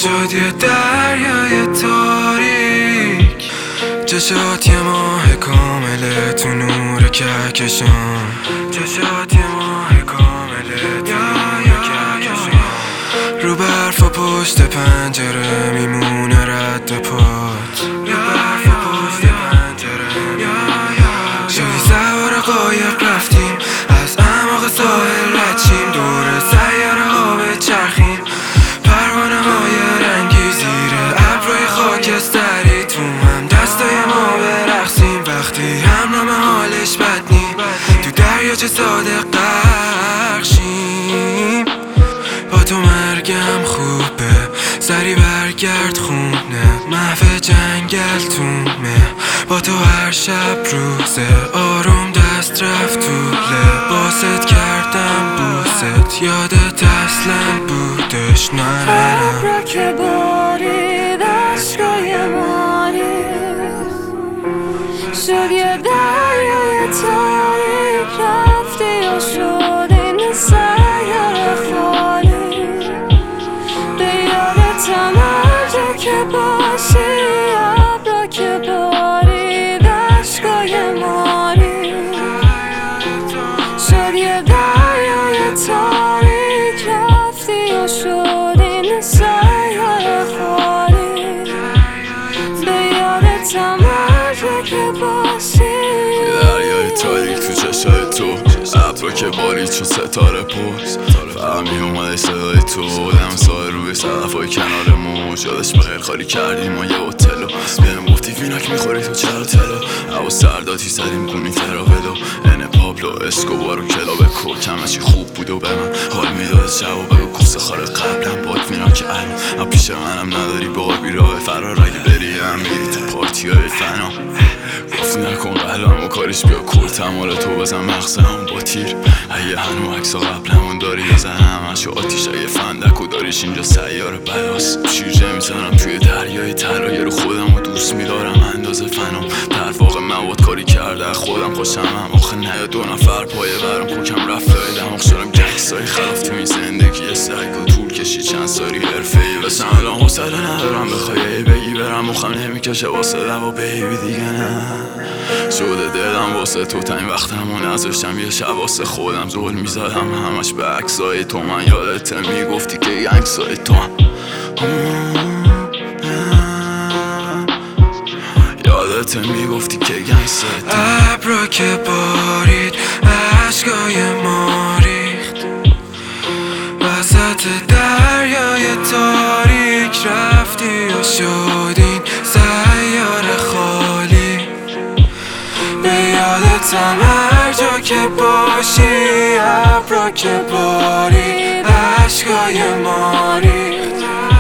شد یه دریای تاریک، چشات یه ماه کامله تو نور کهکشان، چشات یه ماه کامله تو نور کهکشان. رو برف و پشت پنجره میمونه رد پات، رو برف و پشت پنجره شدی سوار قایق رفتیم از اعماق ساحل رچیم، دور سیاره ها بچرخیم، پروانه های رنگی زیر ابرای خاکستری، تو هم دستای ما برقصیم وقتی هم نام حالش بد نیم، تو دریاچه صادق غرق شیم. با تو مرگم خوبه، سری برگرد خونه، محو جنگل تومه، با تو هر شب روزه، آروم دست رفت طوله، باست کردم بوست، یادت اصلا بودش نرم. ابرا که بارید عشقای ماریز، شد یه دریای تاریک، رفتی و شد این سیاره خالی، به یادتم هر جا که باشی. ابرا که بارید عشقای ماریز، شد یه دریای تاریک، رفتی و شد این سیاره خالی، به یادتم هر جا که باشی. دریای تاریک تو چشای تو، ابرا که بارید چون ستاره پرس، فهمی اومده صدای تو، دم سایه روی صدفای کنار موج، یادش بخیر خالی کردیم ما یه هتلو، بهم گفتی وینک میخوری تو چرا تلو، هوا سرداتی زدیم کنی تراولو، ان پابلو اسکوبار و کلاب کوک، همه خوب بود و به من حال میداد شب و بگو کوسه خاره قبلم باد میرم که الان پیش منم نداری باقی راه فرار، اگه بری هم میری تو پارتی های فنا، گفت نکن قلم و کارش بیا کورتم مال تو بزن مغزه هم با تیر، اگه هنو عکسا قبلمون داری بزن همشو آتیش، اگه فندک و داریش اینجا سیاره بلاس، شیرجه میزنم توی دریای ترایه، رو خودم و دوست میدارم اندازه فنام، در واقع مواد کاری کرده خودم خوشم هم آخه نه دو نفر پایه برم خوکم رفت لای دماغ شدم گکسای خلاف تو این زندگی سگ و طول کشی چند سالی حرفه‌ای، بسن الان حوصله ندارم بخوای بگی برم مخم نمیکشه واسه لبا بیبی دیگه نه، شده دلم واسه تو تا این وقتم و نذاشتم یه شب واسه خودم زول میزدم همش به عکسای تو، من یادته میگفتی که یه عکسای تو هم یادته میگفتی که گنگستای تو. ابرا که بارید عشقای ما ریخت وسط دریای تاریک، رفتی و شدین سیاره خالی، به یادتم هر جا که باشی. ابرا که بارید عشقای ما ریخت،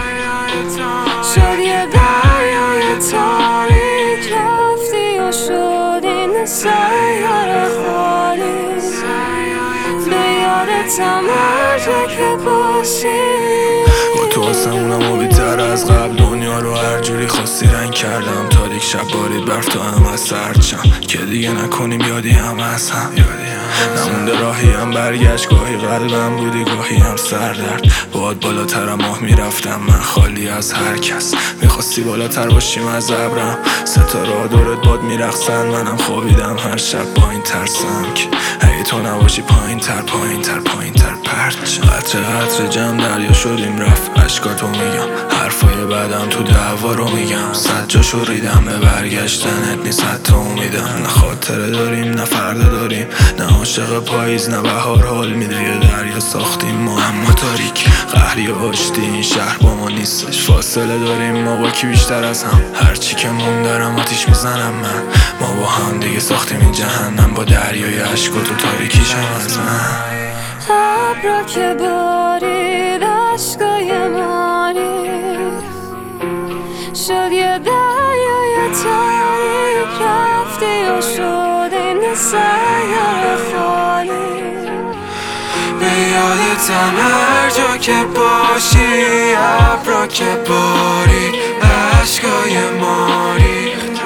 شد یه دریای تاریک، رفتی و شد این سیاره خالی، به یادتم هر جا که باشی. با تو آسمونم و بیتر از قبل، دنیا رو هر جوری خواستی رنگ کردم، تاریک شب بارید برف تا هم از سردشم که دیگه نکنیم یادی هم از هم، نمونده راهی هم برگشت، گاهی قلبم بودی گاهی هم سردرد، باد بالاتر ماه میرفتم من خالی از هر کس، میخواستی بالاتر باشیم از ابرم، ستاره دورت باد میرقصن، منم خوابیدم هر شب با این ترسم که اگه تو نباشی پایین تر پایین تر پایین تر پرچ، قطره قطره جمع دریا شدیم رفت، اشکاتو میگم حرفای بعدم تو دعوا رو میگم، صد جاشو ریدم به برگشتنت نیست حتی امیدم، نه خاطره داریم نه فردا داریم، نه عاشق پاییز نه بهار، حال میده یه دریا ساختیم ما اما تاریک، قهری و آشتی این شهر با ما نیستش، فاصله داریم ما با کی بیشتر از هم، هرچی که مون دارم آتیش میزنم من، ما با هم دیگه ساختیم این جهنم، با دریای عشق و تو تاریکیشم از من. ابرا که بارید عشقای ما ریخت، شد یه دریای تاریک، رفتی و شد این سیاره خالی، به یادتم هر جا که باشی. ابرا که بارید عشقای ما ریخت،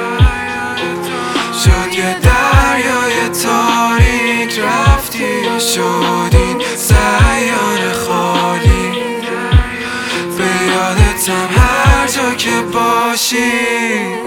شد یه دریای تاریک، رفتی و شد این سیاره خالی، به یادتم باشی